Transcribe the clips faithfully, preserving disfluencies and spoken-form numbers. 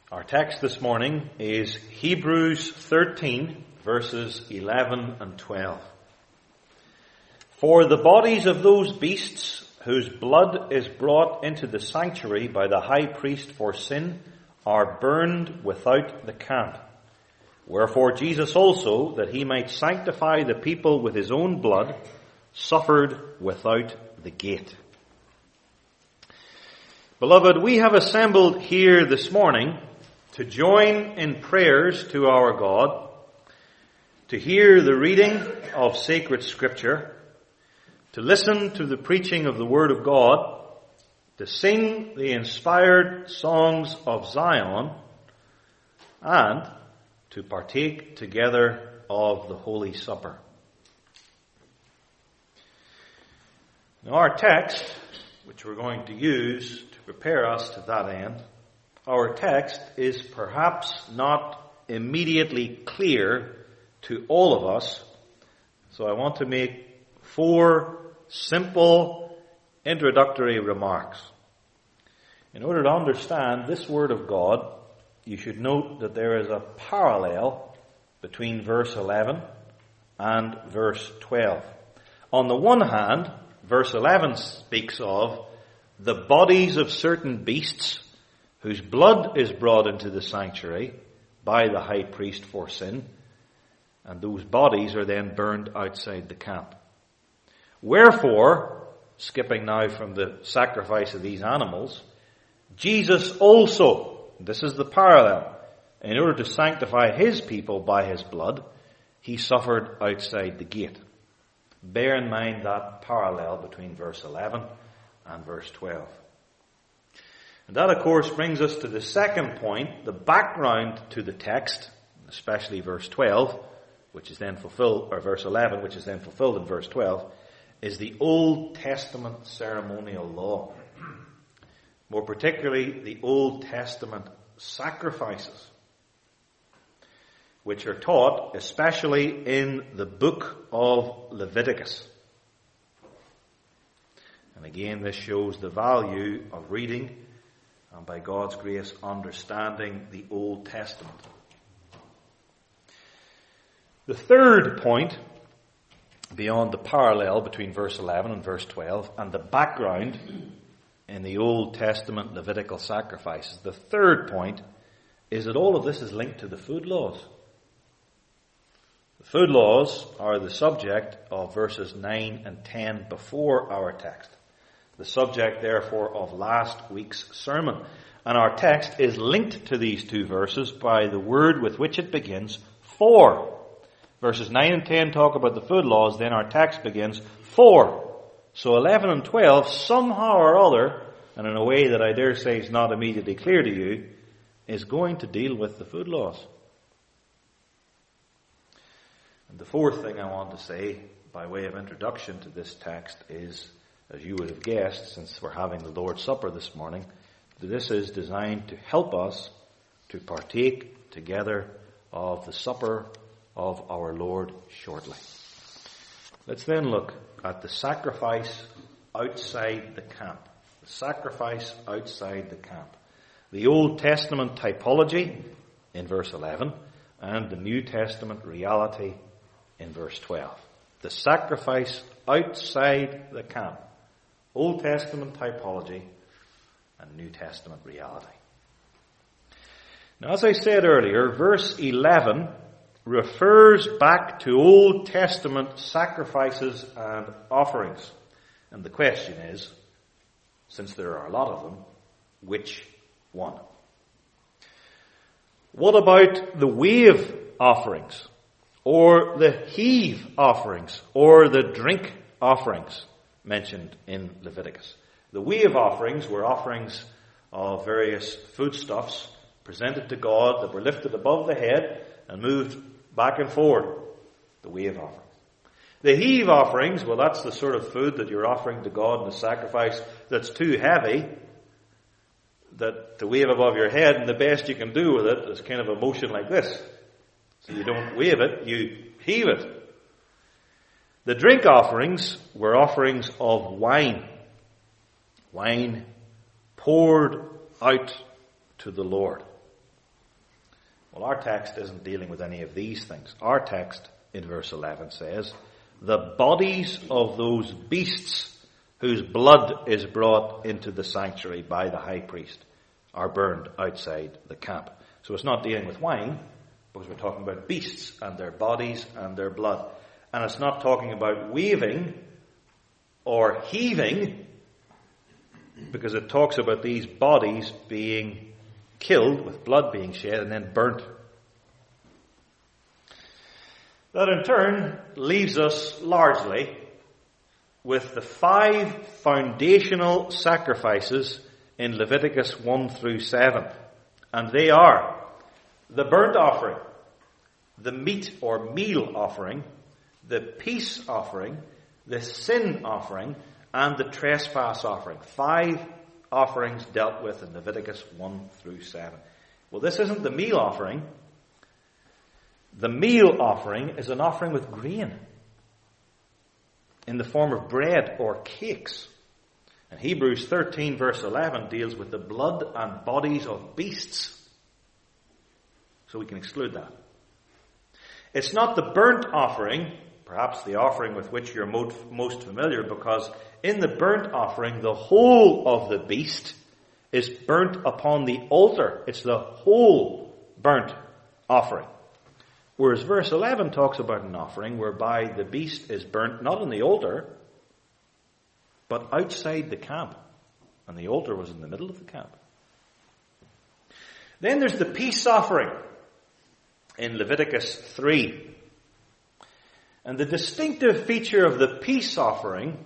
Our text this morning is Hebrews thirteen, verses eleven and twelve. For the bodies of those beasts whose blood is brought into the sanctuary by the high priest for sin are burned without the camp. Wherefore Jesus also, that he might sanctify the people with his own blood, suffered without the gate. Beloved, we have assembled here this morning to join in prayers to our God, to hear the reading of sacred scripture, to listen to the preaching of the Word of God, to sing the inspired songs of Zion, and to partake together of the Holy Supper. Now our text, which we're going to use to prepare us to that end, our text is perhaps not immediately clear to all of us, so I want to make four simple introductory remarks. In order to understand this Word of God, you should note that there is a parallel between verse eleven and verse twelve. On the one hand, verse eleven speaks of the bodies of certain beasts whose blood is brought into the sanctuary by the high priest for sin, and those bodies are then burned outside the camp. Wherefore, skipping now from the sacrifice of these animals, Jesus also, this is the parallel, in order to sanctify his people by his blood, he suffered outside the gate. Bear in mind that parallel between verse eleven and verse twelve. And that, of course, brings us to the second point, the background to the text, especially verse twelve, which is then fulfilled, or verse eleven, which is then fulfilled in verse twelve, is the Old Testament ceremonial law. More particularly, the Old Testament sacrifices, which are taught especially in the book of Leviticus. And again, this shows the value of reading and, by God's grace, understanding the Old Testament. The third point, beyond the parallel between verse eleven and verse twelve and the background in the Old Testament Levitical sacrifices, the third point is that all of this is linked to the food laws. The food laws are the subject of verses nine and ten before our text. The subject, therefore, of last week's sermon. And our text is linked to these two verses by the word with which it begins, for. Verses nine and ten talk about the food laws, then our text begins, for. So eleven and twelve, somehow or other, and in a way that I dare say is not immediately clear to you, is going to deal with the food laws. And the fourth thing I want to say, by way of introduction to this text, is, as you would have guessed, since we're having the Lord's Supper this morning, that this is designed to help us to partake together of the supper of our Lord shortly. Let's then look at the sacrifice outside the camp. The sacrifice outside the camp. The Old Testament typology in verse eleven and the New Testament reality in verse twelve. The sacrifice outside the camp. Old Testament typology and New Testament reality. Now, as I said earlier, verse eleven refers back to Old Testament sacrifices and offerings. And the question is, since there are a lot of them, which one? What about the wave offerings, or the heave offerings, or the drink offerings mentioned in Leviticus? The wave offerings were offerings of various foodstuffs presented to God that were lifted above the head and moved back and forward. The wave offerings. The heave offerings, well, that's the sort of food that you're offering to God in a sacrifice that's too heavy that to wave above your head, and the best you can do with it is kind of a motion like this. So you don't wave it, you heave it. The drink offerings were offerings of wine. Wine poured out to the Lord. Well, our text isn't dealing with any of these things. Our text in verse eleven says, the bodies of those beasts whose blood is brought into the sanctuary by the high priest are burned outside the camp. So it's not dealing with wine, because we're talking about beasts and their bodies and their blood. And it's not talking about waving or heaving, because it talks about these bodies being killed, with blood being shed, and then burnt. That in turn leaves us largely with the five foundational sacrifices in Leviticus one through seven. And they are the burnt offering, the meat or meal offering, the peace offering, the sin offering, and the trespass offering. Five offerings dealt with in Leviticus one through seven. Well, this isn't the meal offering. The meal offering is an offering with grain in the form of bread or cakes. And Hebrews thirteen verse eleven deals with the blood and bodies of beasts. So we can exclude that. It's not the burnt offering, perhaps the offering with which you're most familiar, because in the burnt offering, the whole of the beast is burnt upon the altar. It's the whole burnt offering. Whereas verse eleven talks about an offering whereby the beast is burnt not on the altar, but outside the camp. And the altar was in the middle of the camp. Then there's the peace offering in Leviticus three. And the distinctive feature of the peace offering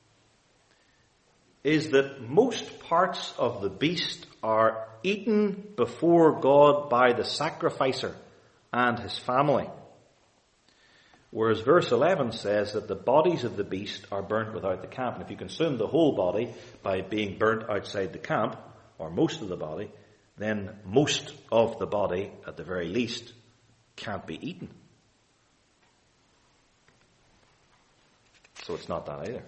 is that most parts of the beast are eaten before God by the sacrificer and his family. Whereas verse eleven says that the bodies of the beast are burnt without the camp. And if you consume the whole body by being burnt outside the camp, or most of the body, then most of the body, at the very least, can't be eaten. So it's not that either.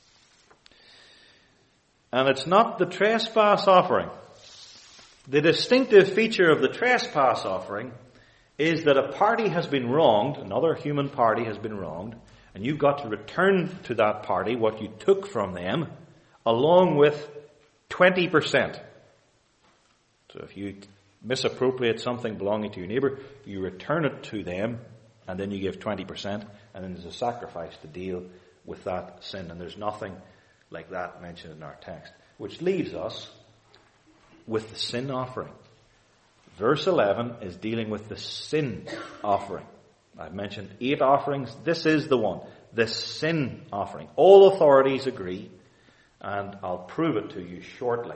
And it's not the trespass offering. The distinctive feature of the trespass offering is that a party has been wronged, another human party has been wronged, and you've got to return to that party what you took from them, along with twenty percent. So if you misappropriate something belonging to your neighbour, you return it to them, and then you give twenty percent, and then there's a sacrifice to deal with that sin. And there's nothing like that mentioned in our text. Which leaves us with the sin offering. Verse eleven is dealing with the sin offering. I've mentioned eight offerings. This is the one. The sin offering. All authorities agree, and I'll prove it to you shortly.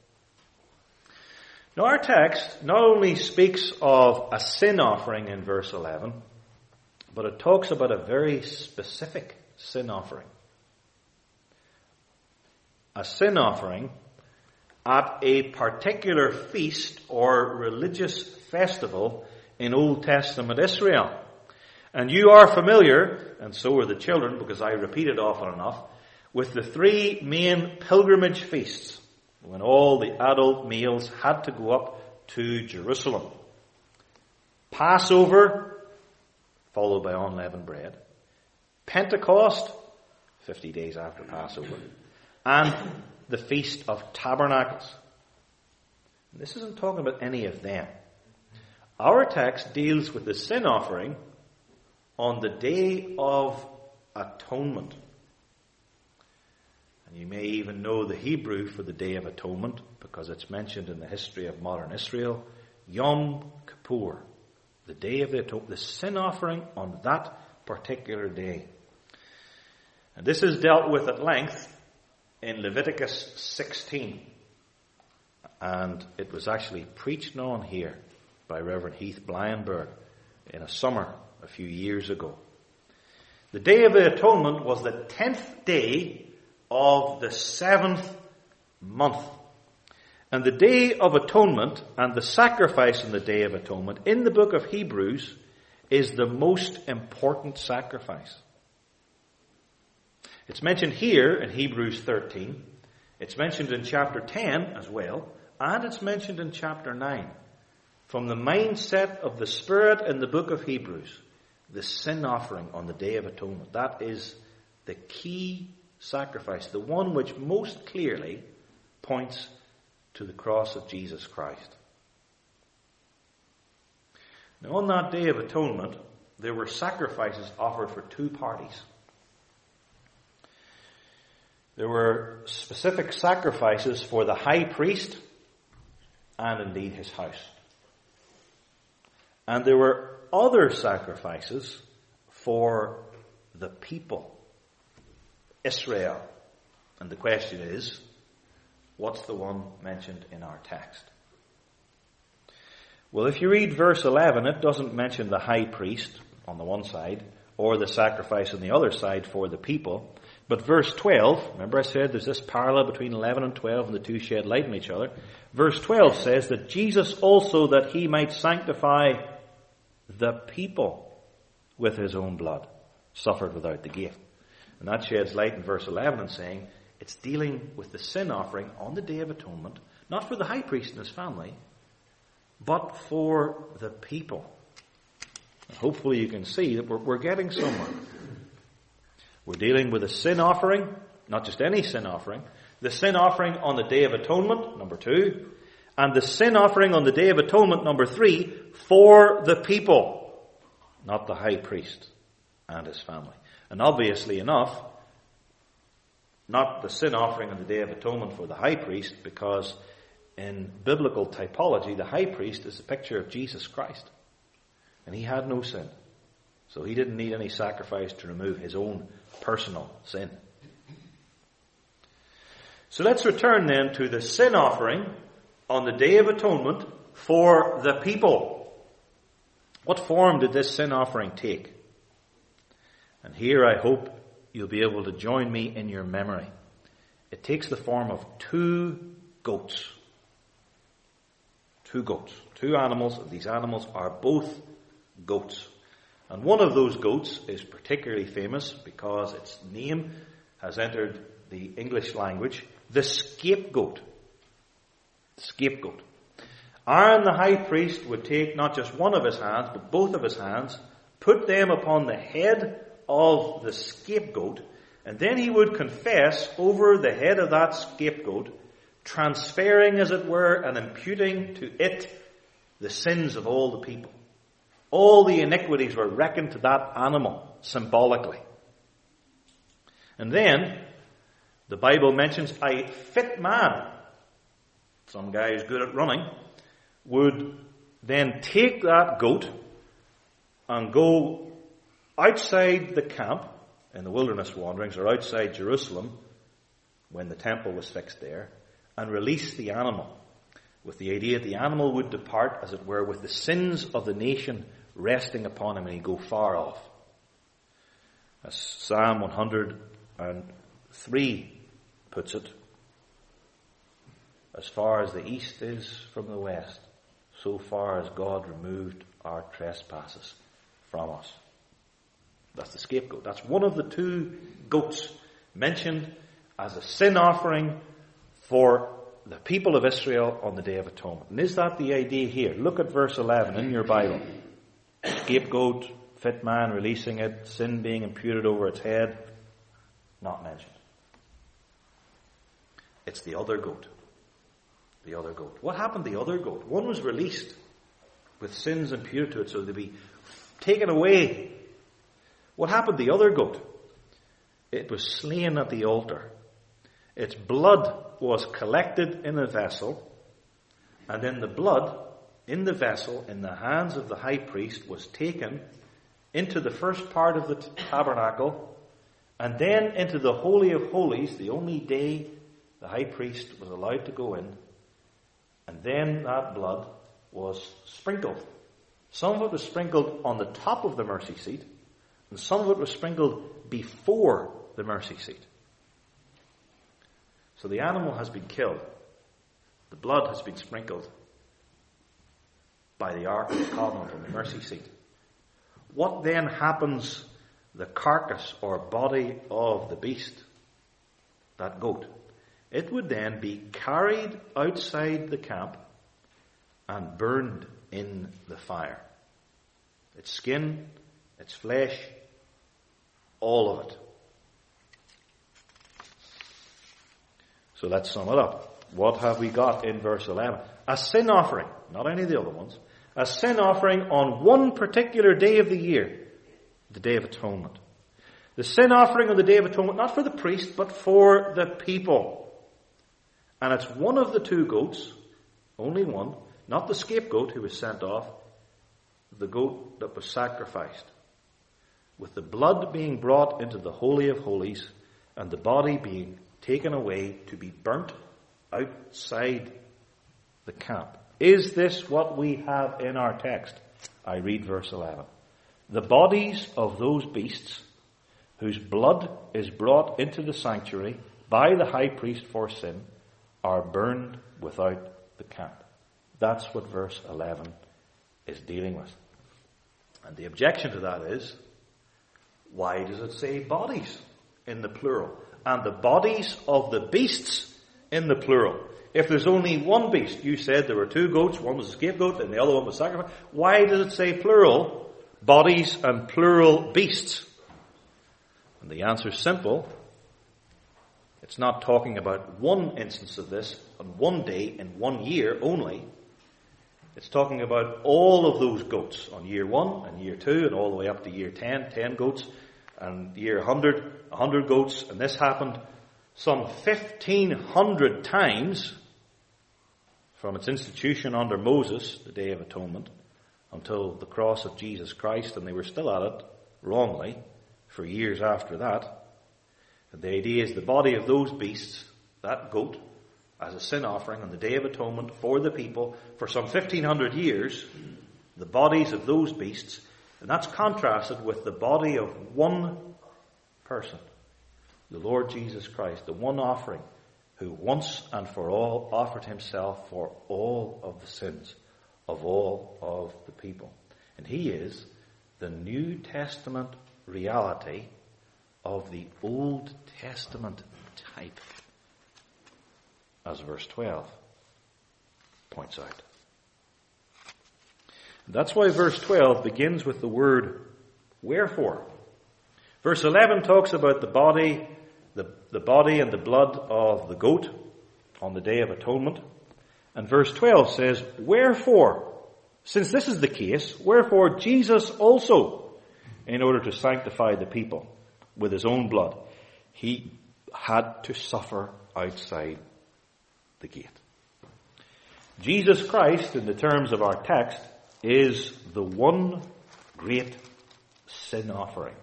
Now our text not only speaks of a sin offering in verse eleven, but it talks about a very specific sin offering. A sin offering at a particular feast or religious festival in Old Testament Israel. And you are familiar, and so are the children, because I repeat it often enough, with the three main pilgrimage feasts, when all the adult males had to go up to Jerusalem. Passover, followed by unleavened bread. Pentecost, fifty days after Passover. And the Feast of Tabernacles. This isn't talking about any of them. Our text deals with the sin offering on the Day of Atonement. And you may even know the Hebrew for the Day of Atonement, because it's mentioned in the history of modern Israel. Yom Kippur, the Day of the Atonement, the sin offering on that particular day. And this is dealt with at length in Leviticus sixteen. And it was actually preached on here by Reverend Heath Blyenberg in a summer a few years ago. The Day of the Atonement was the tenth day of the seventh month. And the Day of Atonement and the sacrifice in the Day of Atonement in the book of Hebrews is the most important sacrifice. It's mentioned here in Hebrews thirteen. It's mentioned in chapter ten as well. And it's mentioned in chapter nine. from the mindset of the Spirit in the book of Hebrews, the sin offering on the Day of Atonement. That is the key sacrifice, the one which most clearly points to the cross of Jesus Christ. Now, on that Day of Atonement, there were sacrifices offered for two parties. There were specific sacrifices for the high priest and indeed his house. And there were other sacrifices for the people, Israel. And the question is, what's the one mentioned in our text? Well, if you read verse eleven, it doesn't mention the high priest on the one side or the sacrifice on the other side for the people. But verse twelve, remember I said there's this parallel between eleven and twelve and the two shed light on each other. Verse twelve says that Jesus also, that he might sanctify the people with his own blood, suffered without the gate. And that sheds light in verse eleven and saying it's dealing with the sin offering on the Day of Atonement, not for the high priest and his family, but for the people. And hopefully you can see that we're, we're getting somewhere. We're dealing with a sin offering, not just any sin offering. The sin offering on the Day of Atonement, number two. And the sin offering on the Day of Atonement, number three, for the people, not the high priest and his family. And obviously enough, not the sin offering on the Day of Atonement for the high priest, because in biblical typology, the high priest is a picture of Jesus Christ. And he had no sin. So he didn't need any sacrifice to remove his own personal sin. So let's return then to the sin offering on the Day of Atonement for the people. What form did this sin offering take? And here I hope you'll be able to join me in your memory. It takes the form of two goats. Two goats. Two animals. These animals are both goats. And one of those goats is particularly famous because its name has entered the English language, the scapegoat. Scapegoat. Aaron the high priest would take not just one of his hands, but both of his hands, put them upon the head of the scapegoat, and then he would confess over the head of that scapegoat, transferring, as it were, and imputing to it the sins of all the people. All the iniquities were reckoned to that animal, symbolically. And then, the Bible mentions a fit man, some guy who's good at running, would then take that goat and go outside the camp in the wilderness wanderings, or outside Jerusalem when the temple was fixed there, and release the animal, with the idea that the animal would depart, as it were, with the sins of the nation resting upon him, and he'd go far off. As Psalm one hundred three puts it, as far as the east is from the west, so far as God removed our trespasses from us. That's the scapegoat. That's one of the two goats mentioned as a sin offering for the people of Israel on the Day of Atonement. And is that the idea here? Look at verse eleven in your Bible. Scapegoat, fit man releasing it, sin being imputed over its head, not mentioned. It's the other goat. The other goat. What happened to the other goat? One was released with sins imputed to it, so they'd be taken away. What happened to the other goat? It was slain at the altar. Its blood was collected in a vessel, and then the blood in the vessel, in the hands of the high priest, was taken into the first part of the tabernacle, and then into the Holy of Holies, the only day the high priest was allowed to go in, and then that blood was sprinkled. Some of it was sprinkled on the top of the mercy seat, and some of it was sprinkled before the mercy seat. So the animal has been killed. The blood has been sprinkled by the Ark of the Covenant on the mercy seat. What then happens, the carcass or body of the beast, that goat? It would then be carried outside the camp and burned in the fire. Its skin, its flesh, all of it. So let's sum it up. What have we got in verse eleven? A sin offering, not any of the other ones. A sin offering on one particular day of the year, the Day of Atonement. The sin offering on the Day of Atonement, not for the priest, but for the people. And it's one of the two goats, only one, not the scapegoat who was sent off, the goat that was sacrificed, with the blood being brought into the Holy of Holies and the body being taken away to be burnt outside the camp. Is this what we have in our text? I read verse eleven. The bodies of those beasts whose blood is brought into the sanctuary by the high priest for sin are burned without the camp. That's what verse eleven is dealing with. And the objection to that is, why does it say bodies in the plural? And the bodies of the beasts in the plural. If there's only one beast, you said there were two goats, one was a scapegoat and the other one was sacrificed. Why does it say plural, bodies and plural beasts? And the answer is simple. It's not talking about one instance of this on one day in one year only. It's talking about all of those goats on year one and year two and all the way up to year ten, ten goats, and year one hundred, one hundred goats. And this happened some fifteen hundred times from its institution under Moses, the Day of Atonement, until the cross of Jesus Christ, and they were still at it wrongly for years after that. And the idea is the body of those beasts, that goat, as a sin offering on the Day of Atonement for the people for some fifteen hundred years, the bodies of those beasts, and that's contrasted with the body of one person, the Lord Jesus Christ, the one offering who once and for all offered himself for all of the sins of all of the people. And he is the New Testament reality of the Old Testament type, as verse twelve points out. That's why verse twelve begins with the word wherefore. Verse eleven talks about the body, the, the body and the blood of the goat on the Day of Atonement. And verse twelve says, wherefore, since this is the case, wherefore Jesus also, in order to sanctify the people with his own blood, he had to suffer outside the gate. Jesus Christ, in the terms of our text, is the one great sin offering.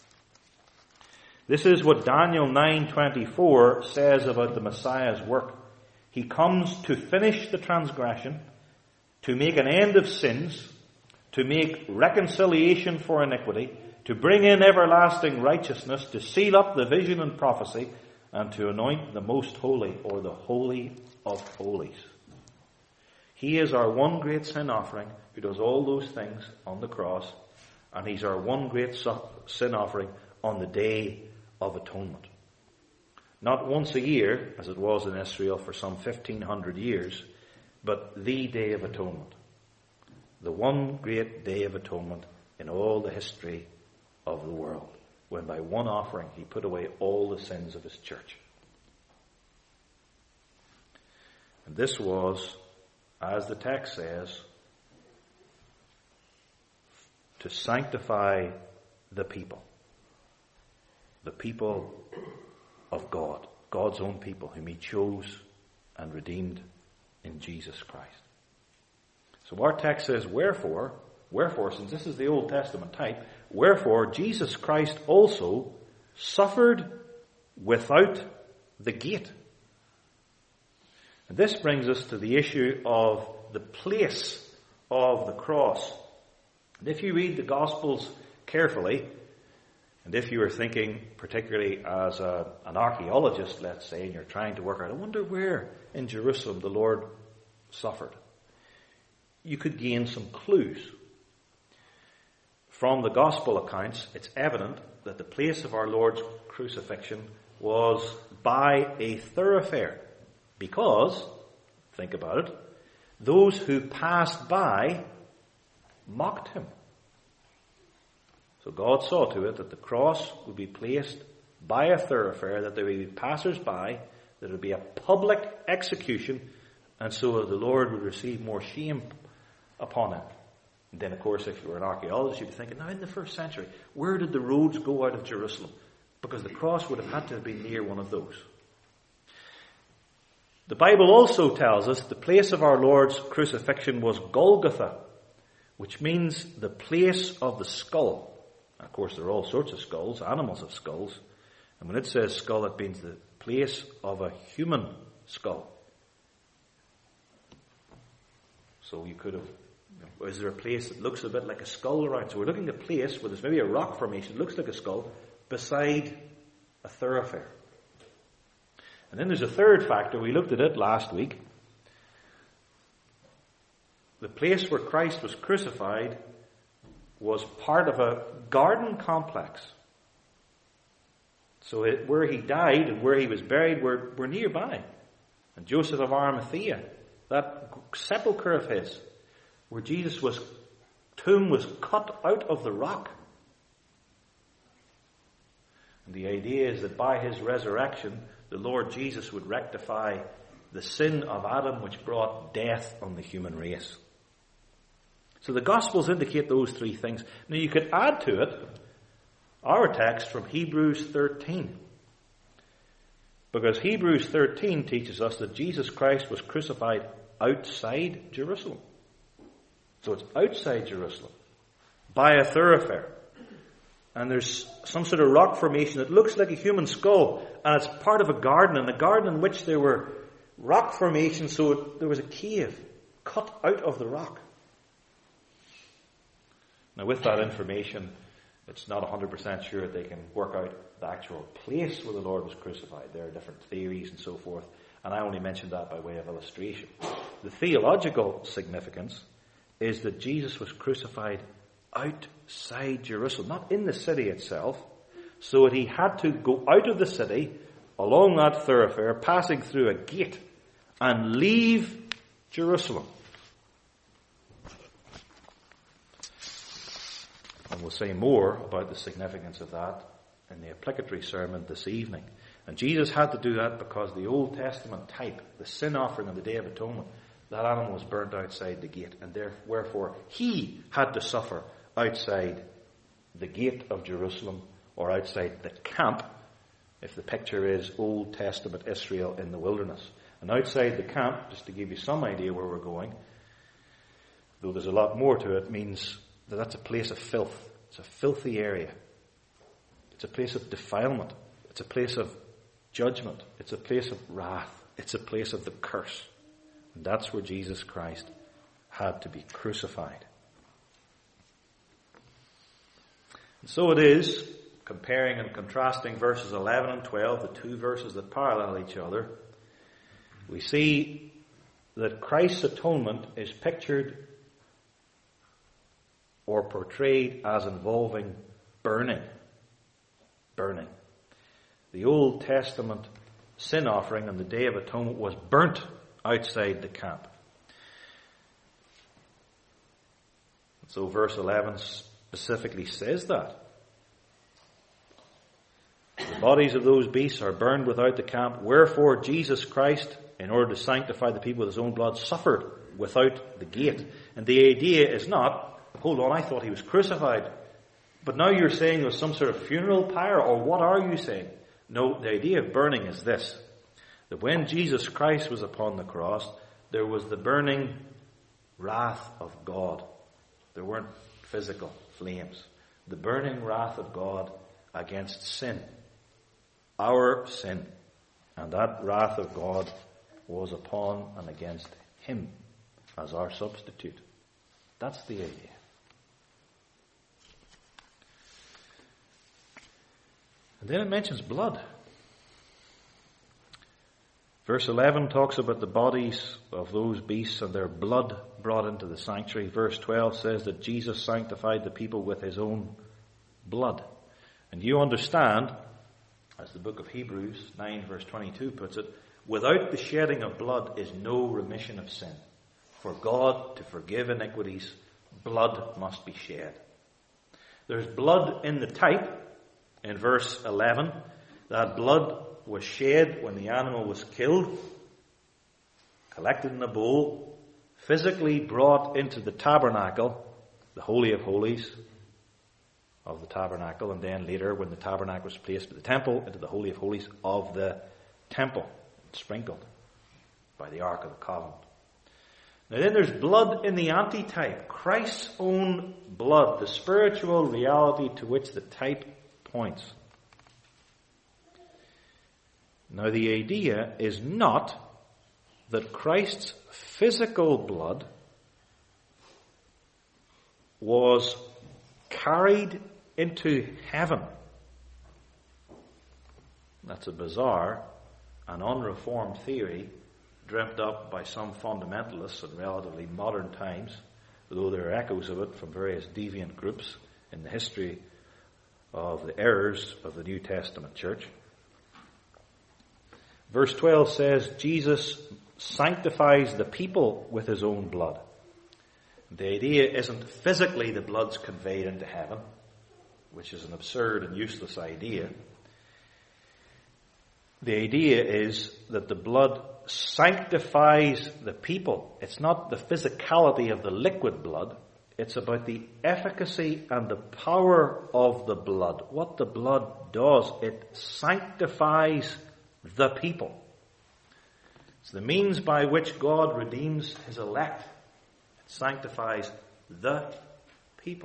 This is what Daniel nine twenty-four says about the Messiah's work. He comes to finish the transgression, to make an end of sins, to make reconciliation for iniquity, to bring in everlasting righteousness, to seal up the vision and prophecy, and to anoint the most holy, or the holy of holies. He is our one great sin offering who does all those things on the cross, and he's our one great sin offering on the Day of Atonement. Not once a year, as it was in Israel for some fifteen hundred years, but the Day of Atonement. The one great Day of Atonement in all the history of the world, when by one offering he put away all the sins of his church. And this was, as the text says, to sanctify the people. The people of God. God's own people, whom he chose and redeemed in Jesus Christ. So our text says, wherefore, wherefore, since this is the Old Testament type, wherefore Jesus Christ also suffered without the gate. And this brings us to the issue of the place of the cross. And if you read the Gospels carefully, and if you are thinking particularly as a, an archaeologist, let's say, and you're trying to work out, I wonder where in Jerusalem the Lord suffered, you could gain some clues. From the Gospel accounts, it's evident that the place of our Lord's crucifixion was by a thoroughfare. Because, think about it, those who passed by mocked him. So God saw to it that the cross would be placed by a thoroughfare, that there would be passers-by, that it would be a public execution, and so the Lord would receive more shame upon him. And then, of course, if you were an archaeologist, you'd be thinking, now in the first century, where did the roads go out of Jerusalem? Because the cross would have had to have been near one of those. The Bible also tells us the place of our Lord's crucifixion was Golgotha, which means the place of the skull. And of course, there are all sorts of skulls. Animals have skulls. And when it says skull, it means the place of a human skull. So you could have, you know, is there a place that looks a bit like a skull around? So we're looking at a place where there's maybe a rock formation that looks like a skull beside a thoroughfare. And then there's a third factor. We looked at it last week. The place where Christ was crucified was part of a garden complex. So it, where he died and where he was buried were, were nearby. And Joseph of Arimathea, that sepulchre of his, where Jesus' was, tomb was cut out of the rock. And the idea is that by his resurrection, the Lord Jesus would rectify the sin of Adam, which brought death on the human race. So the Gospels indicate those three things. Now you could add to it our text from Hebrews thirteen. Because Hebrews thirteen teaches us that Jesus Christ was crucified outside Jerusalem. So it's outside Jerusalem, by a thoroughfare. And there's some sort of rock formation that looks like a human skull, and it's part of a garden, and a garden in which there were rock formations, so it, there was a cave cut out of the rock. Now with that information, it's not one hundred percent sure that they can work out the actual place where the Lord was crucified. There are different theories and so forth, and I only mentioned that by way of illustration. The theological significance is that Jesus was crucified outside Jerusalem, not in the city itself, so that he had to go out of the city, along that thoroughfare, passing through a gate, and leave Jerusalem. And we'll say more about the significance of that in the applicatory sermon this evening. And Jesus had to do that because the Old Testament type, the sin offering on the Day of Atonement, that animal was burnt outside the gate, and therefore he had to suffer outside the gate of Jerusalem, or outside the camp, if the picture is Old Testament Israel in the wilderness. And outside the camp, just to give you some idea where we're going, though there's a lot more to it, means that that's a place of filth. It's a filthy area. It's a place of defilement. It's a place of judgment. It's a place of wrath. It's a place of the curse. And that's where Jesus Christ had to be crucified. And so it is, comparing and contrasting verses eleven and twelve, the two verses that parallel each other, we see that Christ's atonement is pictured or portrayed as involving burning. Burning. The Old Testament sin offering on the Day of Atonement was burnt outside the camp. So verse eleven specifically says that. The bodies of those beasts are burned without the camp, wherefore Jesus Christ, in order to sanctify the people with his own blood, suffered without the gate. And the idea is not, hold on, I thought he was crucified, but now you're saying there was some sort of funeral pyre, or what are you saying? No, the idea of burning is this, that when Jesus Christ was upon the cross, there was the burning wrath of God. There weren't physical flames. The burning wrath of God against sin. Our sin. And that wrath of God was upon and against him as our substitute. That's the idea. And then it mentions blood. Verse eleven talks about the bodies of those beasts and their blood brought into the sanctuary. Verse twelve says that Jesus sanctified the people with his own blood. And you understand, as the book of Hebrews nine verse twenty-two puts it, without the shedding of blood is no remission of sin. For God to forgive iniquities, blood must be shed. There's blood in the type, in verse eleven. That blood was shed when the animal was killed, collected in a bowl, physically brought into the tabernacle, the Holy of Holies of the tabernacle, and then later when the tabernacle was placed in the temple, into the Holy of Holies of the temple, sprinkled by the Ark of the Covenant. Now then there's blood in the antitype, Christ's own blood, the spiritual reality to which the type points. Now the idea is not that Christ's physical blood was carried into heaven. That's a bizarre and unreformed theory dreamt up by some fundamentalists in relatively modern times, although there are echoes of it from various deviant groups in the history of the errors of the New Testament church. Verse twelve says, Jesus sanctifies the people with his own blood. The idea isn't physically the blood's conveyed into heaven, which is an absurd and useless idea. The idea is that the blood sanctifies the people. It's not the physicality of the liquid blood. It's about the efficacy and the power of the blood. What the blood does, it sanctifies the people. It's the means by which God redeems his elect. It sanctifies the people.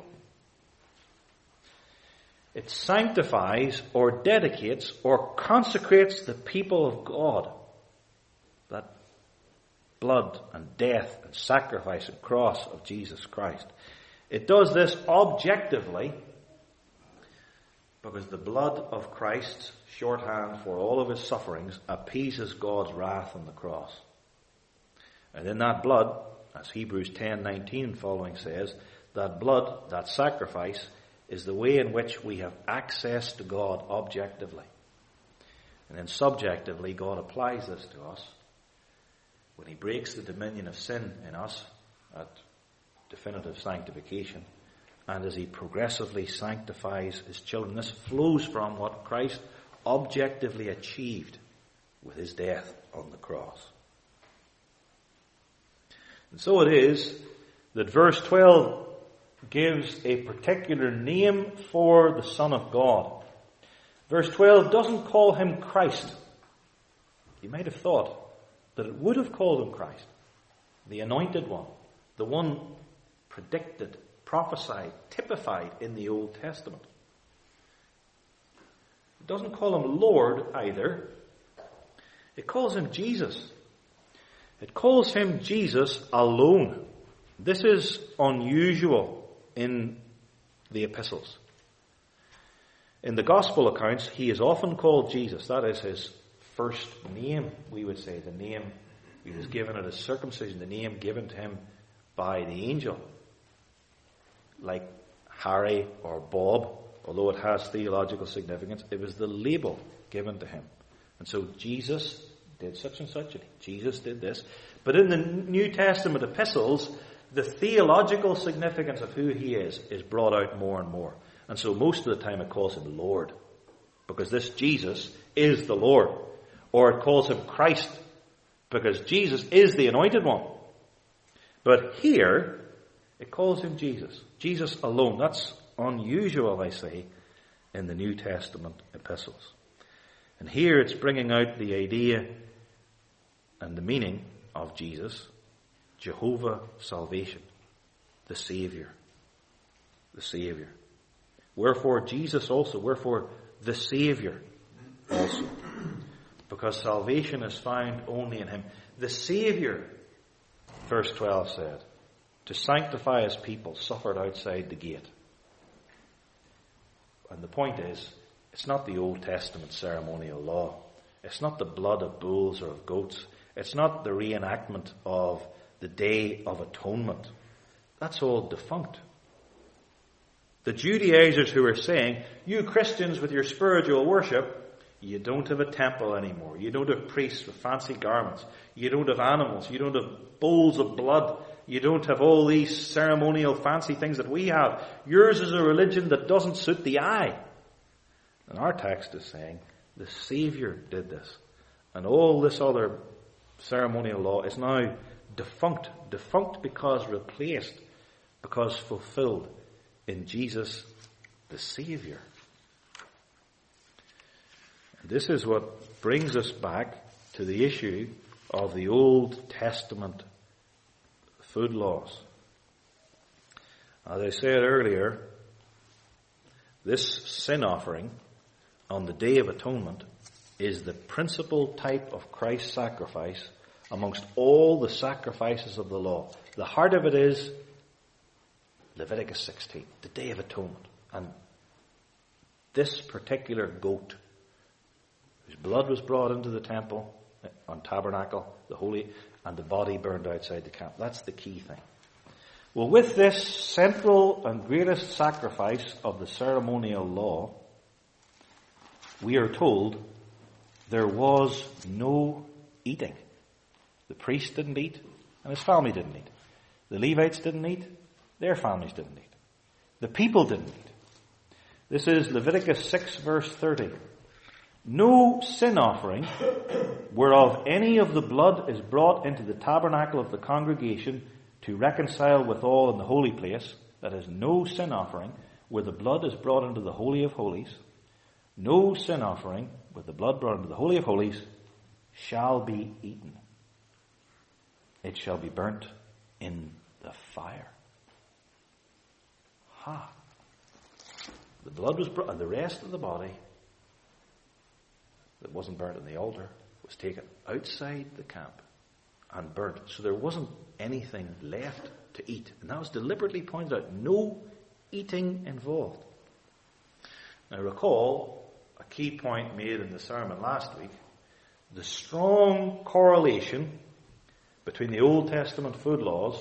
It sanctifies or dedicates or consecrates the people of God. That blood and death and sacrifice and cross of Jesus Christ. It does this objectively because the blood of Christ, shorthand for all of his sufferings, appeases God's wrath on the cross. And in that blood, as Hebrews ten nineteen and following says, that blood, that sacrifice, is the way in which we have access to God objectively. And then subjectively, God applies this to us when he breaks the dominion of sin in us at definitive sanctification, and as he progressively sanctifies his children. This flows from what Christ objectively achieved with his death on the cross. And so it is that verse twelve gives a particular name for the Son of God. Verse twelve doesn't call him Christ. You might have thought that it would have called him Christ, the anointed one, the one predicted, prophesied, typified in the Old Testament. It doesn't call him Lord either. It calls him Jesus. It calls him Jesus alone. This is unusual in the epistles. In the gospel accounts, he is often called Jesus. That is his first name, we would say, the name he was given at his circumcision, the name given to him by the angel. Like Harry or Bob, although it has theological significance, it was the label given to him. And so Jesus did such and such, and Jesus did this. But in the New Testament epistles, the theological significance of who he is is brought out more and more. And so most of the time it calls him Lord, because this Jesus is the Lord. Or it calls him Christ, because Jesus is the anointed one. But here, it calls him Jesus. Jesus alone. That's unusual, I say, in the New Testament epistles. And here it's bringing out the idea and the meaning of Jesus, Jehovah salvation, the Savior, the Savior. Wherefore Jesus also, wherefore the Savior also, because salvation is found only in him. The Savior, verse twelve said, to sanctify his people, suffered outside the gate. And the point is, it's not the Old Testament ceremonial law. It's not the blood of bulls or of goats. It's not the reenactment of the Day of Atonement. That's all defunct. The Judaizers who are saying, you Christians with your spiritual worship, you don't have a temple anymore. You don't have priests with fancy garments. You don't have animals. You don't have bowls of blood You don't have all these ceremonial fancy things that we have. Yours is a religion that doesn't suit the eye. And our text is saying the Savior did this. And all this other ceremonial law is now defunct. Defunct because replaced, because fulfilled in Jesus the Savior. And this is what brings us back to the issue of the Old Testament food laws. As I said earlier, this sin offering on the Day of Atonement is the principal type of Christ's sacrifice amongst all the sacrifices of the law. The heart of it is Leviticus sixteen, the Day of Atonement. And this particular goat, whose blood was brought into the temple, on tabernacle, the holy, and the body burned outside the camp. That's the key thing. Well, with this central and greatest sacrifice of the ceremonial law, we are told there was no eating. The priest didn't eat, and his family didn't eat. The Levites didn't eat, their families didn't eat. The people didn't eat. This is Leviticus six verse thirty. No sin offering whereof any of the blood is brought into the tabernacle of the congregation to reconcile withal in the holy place, that is, no sin offering where the blood is brought into the Holy of Holies, no sin offering with the blood brought into the Holy of Holies shall be eaten. It shall be burnt in the fire. Ha! The blood was brought, and the rest of the body that wasn't burnt in the altar was taken outside the camp and burnt. So there wasn't anything left to eat. And that was deliberately pointed out. No eating involved. Now recall a key point made in the sermon last week. The strong correlation between the Old Testament food laws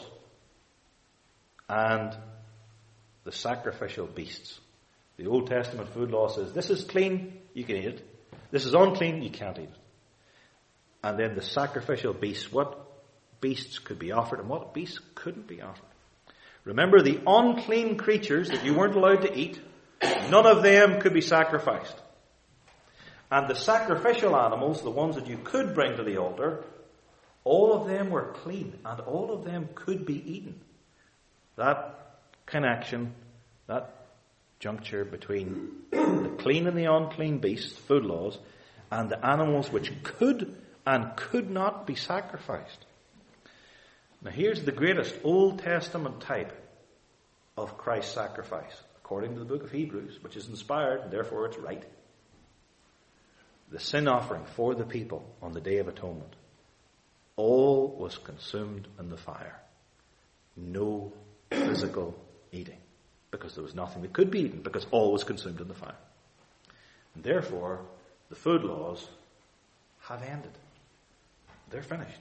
and the sacrificial beasts. The Old Testament food law says, this is clean, you can eat it. This is unclean, you can't eat it. And then the sacrificial beasts, what beasts could be offered and what beasts couldn't be offered. Remember, the unclean creatures that you weren't allowed to eat, none of them could be sacrificed. And the sacrificial animals, the ones that you could bring to the altar, all of them were clean and all of them could be eaten. That connection, that juncture between the clean and the unclean beasts, food laws, and the animals which could and could not be sacrificed. Now here's the greatest Old Testament type of Christ's sacrifice, according to the book of Hebrews, which is inspired and therefore it's right. The sin offering for the people on the Day of Atonement. All was consumed in the fire. No physical eating. Because there was nothing that could be eaten, because all was consumed in the fire. And therefore, the food laws have ended. They're finished.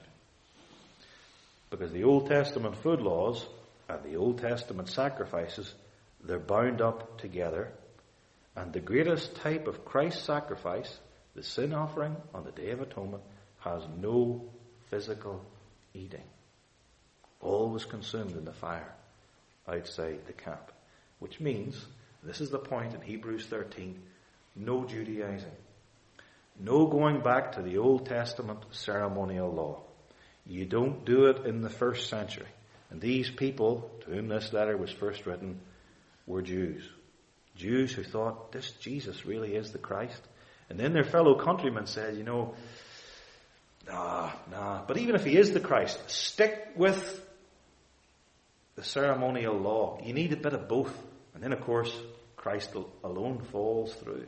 Because the Old Testament food laws and the Old Testament sacrifices, they're bound up together. And the greatest type of Christ's sacrifice, the sin offering on the Day of Atonement, has no physical eating. All was consumed in the fire outside the camp. Which means, this is the point in Hebrews thirteen, no Judaizing. No going back to the Old Testament ceremonial law. You don't do it in the first century. And these people, to whom this letter was first written, were Jews. Jews who thought, this Jesus really is the Christ. And then their fellow countrymen said, you know, nah, nah. But even if he is the Christ, stick with the ceremonial law. You need a bit of both. And then, of course, Christ alone falls through.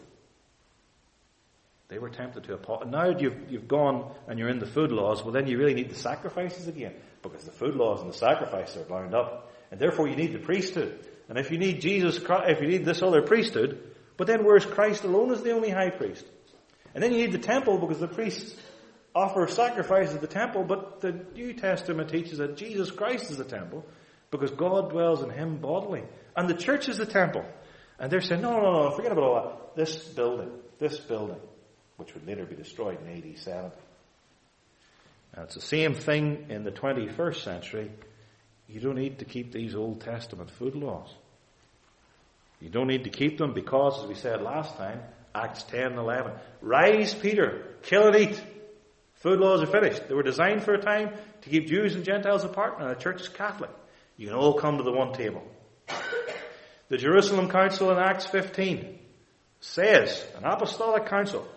They were tempted to apologize. Now you've, you've gone and you're in the food laws, well then you really need the sacrifices again. Because the food laws and the sacrifices are bound up. And therefore you need the priesthood. And if you need Jesus, if you need this other priesthood, but then where's Christ alone as the only high priest? And then you need the temple because the priests offer sacrifices at the temple, but the New Testament teaches that Jesus Christ is the temple because God dwells in him bodily. And the church is the temple. And they're saying, no, no, no, forget about all that. This building, this building, which would later be destroyed in A D seventy. And it's the same thing in the twenty-first century. You don't need to keep these Old Testament food laws. You don't need to keep them because, as we said last time, Acts ten and eleven, rise, Peter, kill and eat. Food laws are finished. They were designed for a time to keep Jews and Gentiles apart, and the church is Catholic. You can all come to the one table. The Jerusalem Council in Acts fifteen says, an apostolic council,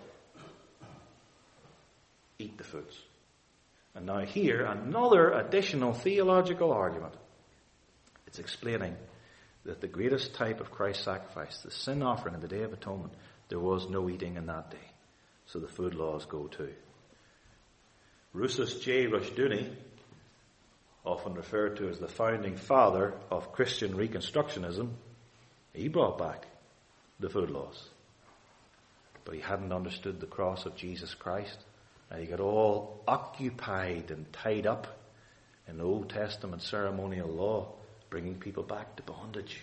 eat the foods. And now here, another additional theological argument. It's explaining that the greatest type of Christ's sacrifice, the sin offering in the Day of Atonement, there was no eating in that day. So the food laws go too. Rousas J. Rushdoony, often referred to as the founding father of Christian Reconstructionism, he brought back the food laws. But he hadn't understood the cross of Jesus Christ. And he got all occupied and tied up in the Old Testament ceremonial law, bringing people back to bondage.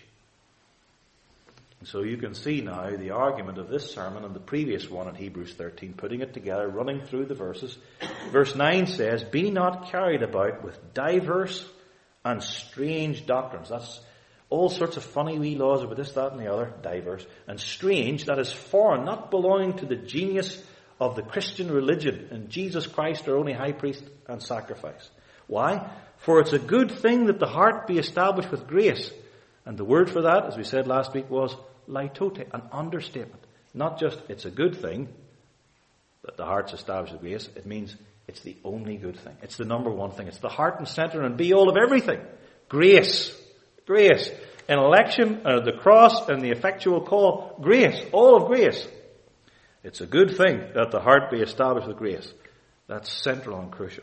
And so you can see now the argument of this sermon and the previous one in Hebrews thirteen, putting it together, running through the verses. Verse nine says, be not carried about with diverse and strange doctrines. That's all sorts of funny wee laws about this, that, and the other. Diverse and strange, that is foreign, not belonging to the genius of the Christian religion, and Jesus Christ our only high priest and sacrifice. Why? For it's a good thing that the heart be established with grace. And the word for that, as we said last week, was litote, an understatement. Not just it's a good thing that the heart's established with grace, it means it's the only good thing. It's the number one thing. It's the heart and center and be all of everything. Grace. Grace. An election, uh, the cross and the effectual call. Grace. All of grace. It's a good thing that the heart be established with grace. That's central and crucial.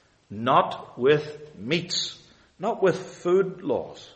Not with meats, not with food laws,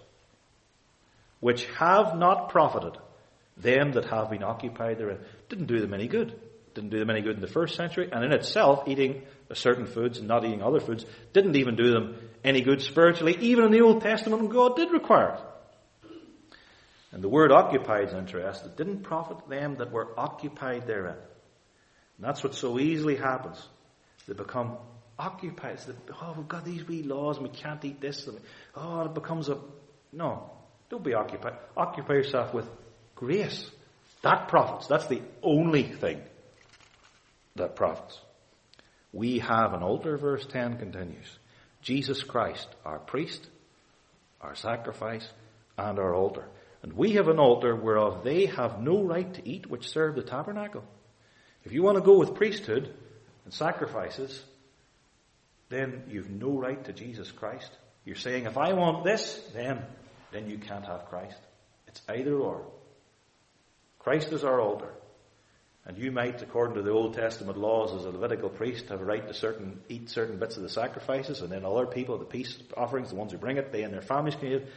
which have not profited them that have been occupied therein. Didn't do them any good. Didn't do them any good in the first century. And in itself, eating certain foods and not eating other foods didn't even do them any good spiritually, even in the Old Testament when God did require it. And the word occupied is interesting. It didn't profit them that were occupied therein. And that's what so easily happens. They become occupied. They, oh, we've got these wee laws and we can't eat this. And, oh, it becomes a... No, don't be occupied. Occupy yourself with grace. That profits. That's the only thing that profits. We have an altar, verse ten continues. Jesus Christ, our priest, our sacrifice, and our altar. And we have an altar whereof they have no right to eat, which serve the tabernacle. If you want to go with priesthood and sacrifices, then you've no right to Jesus Christ. You're saying, if I want this, then, then you can't have Christ. It's either or. Christ is our altar. And you might, according to the Old Testament laws, as a Levitical priest, have a right to certain eat certain bits of the sacrifices, and then other people, the peace offerings, the ones who bring it, they and their families can eat it.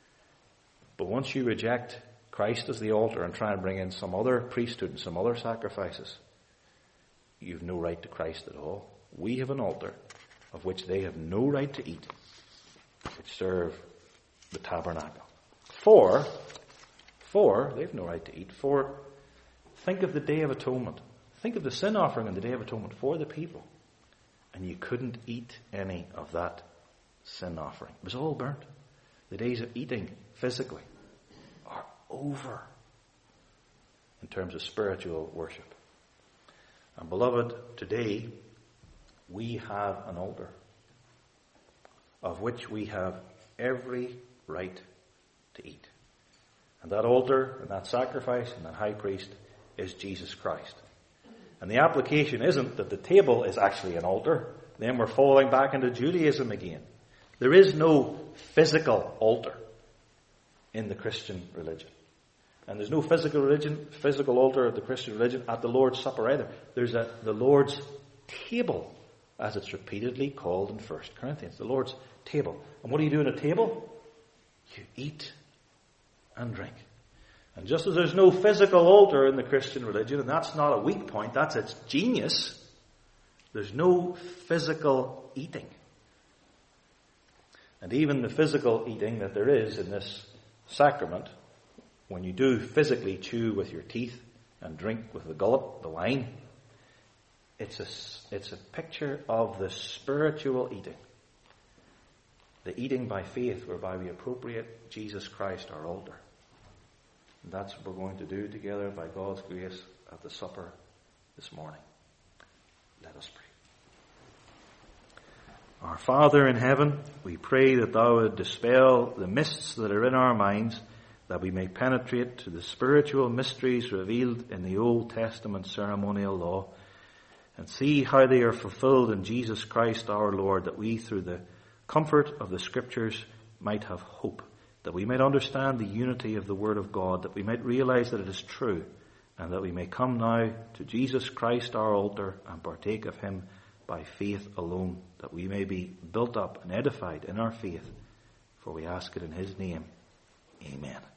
But once you reject Christ as the altar and try and bring in some other priesthood and some other sacrifices, you've no right to Christ at all. We have an altar of which they have no right to eat, which serve the tabernacle. For, for, they've no right to eat. For, think of the Day of Atonement. Think of the sin offering on the Day of Atonement for the people. And you couldn't eat any of that sin offering. It was all burnt. The days of eating physically are over in terms of spiritual worship. And beloved, today we have an altar of which we have every right to eat. And that altar and that sacrifice and that high priest is Jesus Christ. And the application isn't that the table is actually an altar. Then we're falling back into Judaism again. There is no physical altar in the Christian religion. And there's no physical religion, physical altar of the Christian religion at the Lord's Supper either. There's a, the Lord's table, as it's repeatedly called in First Corinthians. The Lord's table. And what do you do at a table? You eat and drink. And just as there's no physical altar in the Christian religion, and that's not a weak point, that's its genius, there's no physical eating. And even the physical eating that there is in this sacrament, when you do physically chew with your teeth and drink with the gullet, the wine, it's a, it's a picture of the spiritual eating the eating by faith, whereby we appropriate Jesus Christ, our altar. And that's what we're going to do together by God's grace at the supper this morning. Let us pray. Our Father in heaven, we pray that thou would dispel the mists that are in our minds, that we may penetrate to the spiritual mysteries revealed in the Old Testament ceremonial law, and see how they are fulfilled in Jesus Christ our Lord, that we, through the comfort of the Scriptures, might have hope, that we might understand the unity of the Word of God, that we might realize that it is true, and that we may come now to Jesus Christ our altar and partake of him by faith alone, that we may be built up and edified in our faith. For we ask it in his name. Amen.